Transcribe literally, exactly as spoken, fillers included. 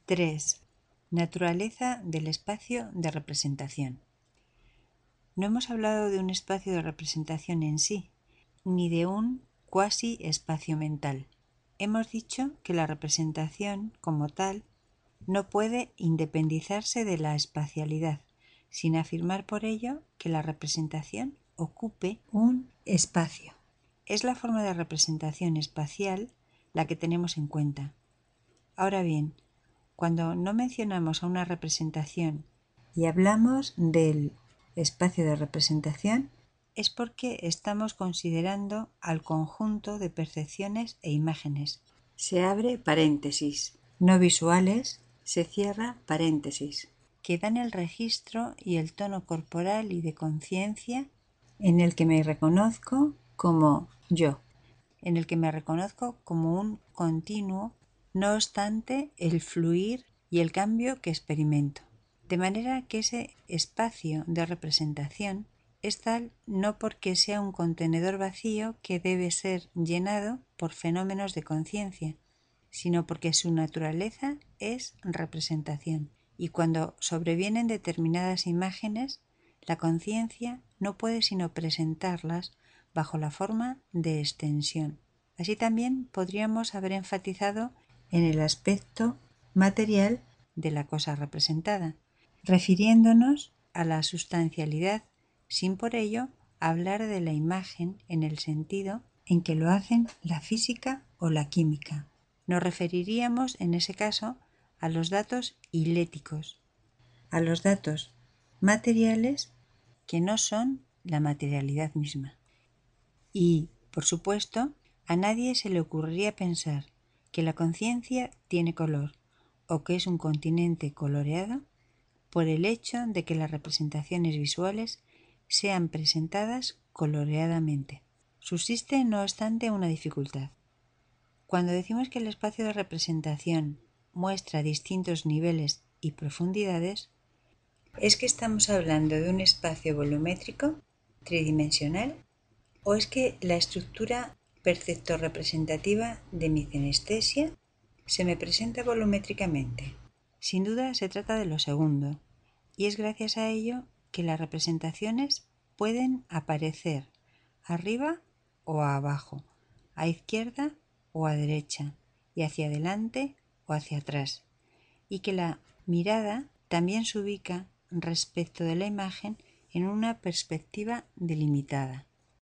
tres. Naturaleza del espacio de representación. No hemos hablado de un espacio de representación en sí, ni de un cuasi espacio mental. Hemos dicho que la representación, como tal, no puede independizarse de la espacialidad, sin afirmar por ello que la representación ocupe un espacio. Es la forma de representación espacial la que tenemos en cuenta. Ahora bien, cuando no mencionamos a una representación y hablamos del espacio de representación, es porque estamos considerando al conjunto de percepciones e imágenes. Se abre paréntesis, no visuales, se cierra paréntesis, que dan el registro y el tono corporal y de conciencia en el que me reconozco como yo, en el que me reconozco como un continuo, no obstante el fluir y el cambio que experimento. De manera que ese espacio de representación es tal no porque sea un contenedor vacío que debe ser llenado por fenómenos de conciencia, sino porque su naturaleza es representación. Y cuando sobrevienen determinadas imágenes, la conciencia no puede sino presentarlas bajo la forma de extensión. Así también podríamos haber enfatizado en el aspecto material de la cosa representada, refiriéndonos a la sustancialidad, sin por ello hablar de la imagen en el sentido en que lo hacen la física o la química. Nos referiríamos en ese caso a los datos iléticos, a los datos materiales que no son la materialidad misma. Y, por supuesto, a nadie se le ocurriría pensar que la conciencia tiene color o que es un continente coloreado por el hecho de que las representaciones visuales sean presentadas coloreadamente. Subsiste, no obstante, una dificultad. Cuando decimos que el espacio de representación muestra distintos niveles y profundidades, ¿es que estamos hablando de un espacio volumétrico, tridimensional? ¿O es que la estructura percepto-representativa de mi cinestesia se me presenta volumétricamente? Sin duda se trata de lo segundo, y es gracias a ello que las representaciones pueden aparecer arriba o abajo, a izquierda o a derecha, y hacia adelante o hacia atrás, y que la mirada también se ubica respecto de la imagen en una perspectiva delimitada.